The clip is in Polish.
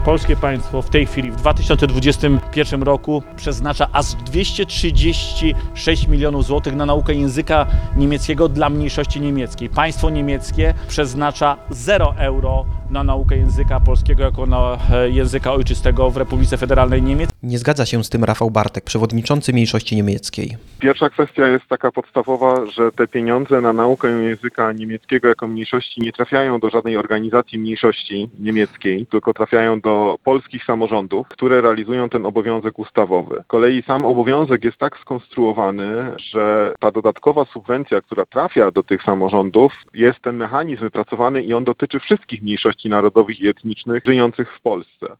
Polskie państwo w tej chwili, w 2021 roku przeznacza aż 236 milionów złotych na naukę języka niemieckiego dla mniejszości niemieckiej. Państwo niemieckie przeznacza 0 euro na naukę języka polskiego jako na języka ojczystego w Republice Federalnej Niemiec. Nie zgadza się z tym Rafał Bartek, przewodniczący mniejszości niemieckiej. Pierwsza kwestia jest taka podstawowa, że te pieniądze na naukę języka niemieckiego jako mniejszości nie trafiają do żadnej organizacji mniejszości niemieckiej, tylko trafiają do polskich samorządów, które realizują ten obowiązek ustawowy. Z kolei sam obowiązek jest tak skonstruowany, że ta dodatkowa subwencja, która trafia do tych samorządów, jest ten mechanizm wypracowany i on dotyczy wszystkich mniejszości narodowych i etnicznych żyjących w Polsce.